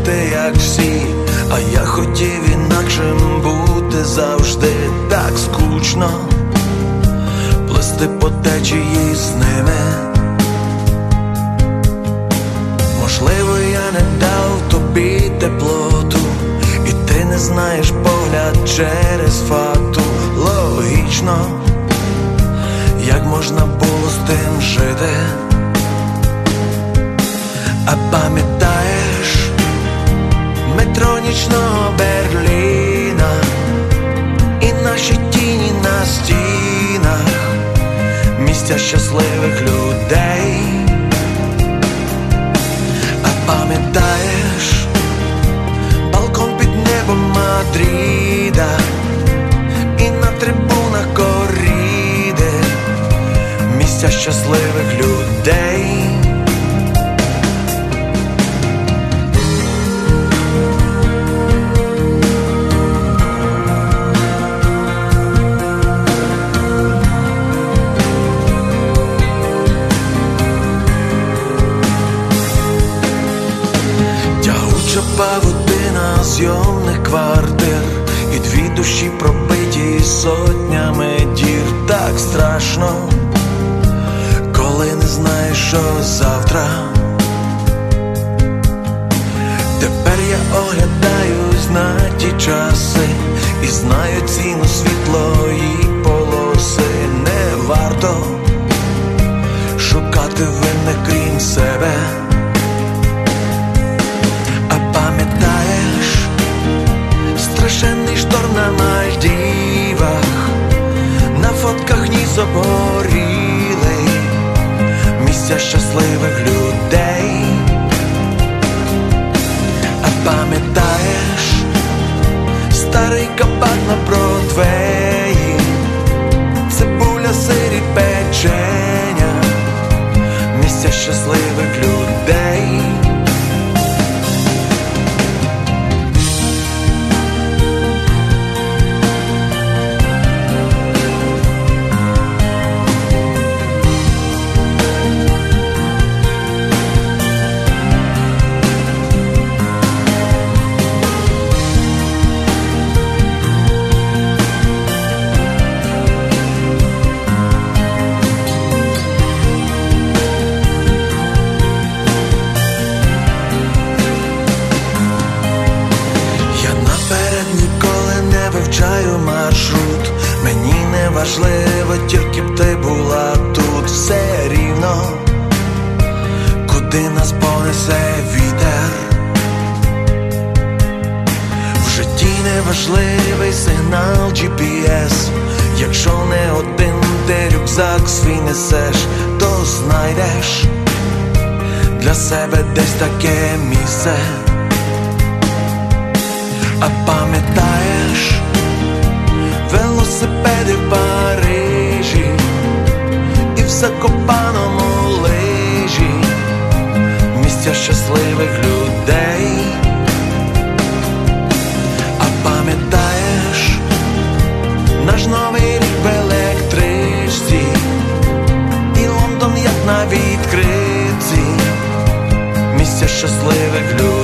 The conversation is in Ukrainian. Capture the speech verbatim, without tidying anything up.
жити, як всі, а я хотів інакшим бути завжди. Так скучно плисти по течії з ними. Можливо, я не дав тобі теплоту, і ти не знаєш погляд через фату. Логічно, як можна було з тим жити. А пам'ятаєш метро нічного Берліна і наші тіні на стінах, місця щасливих людей. А пам'ятаєш балкон під небом Мадріда і на трибунах коріди, місця щасливих людей. Павутина зйомних квартир і дві душі пробиті сотнями дір. Так страшно, коли не знаєш, що завтра. Тепер я оглядаюсь на ті часи і знаю ціну світлої полоси. Не варто шукати винних крім себе. Пам'ятаєш страшенний шторм на Мальдівах, на фотках ніс обгорілий, місця щасливих людей. А пам'ятаєш старий кабак на Бродвеї, цибуля, сир і печеня, місця щасливих людей. Вивчаю маршрут, мені не важливо, тільки б ти була тут. Все рівно, куди нас понесе вітер. В житті не важливий сигнал джі пі ес. Якщо не один ти рюкзак свій несеш, то знайдеш для себе десь таке місце. А пам'ятаєш велосипеди в Парижі і в Закопаному лижі, місця щасливих людей. А пам'ятаєш наш новий рік в електричці і Лондон як на відкритці, місця щасливих людей.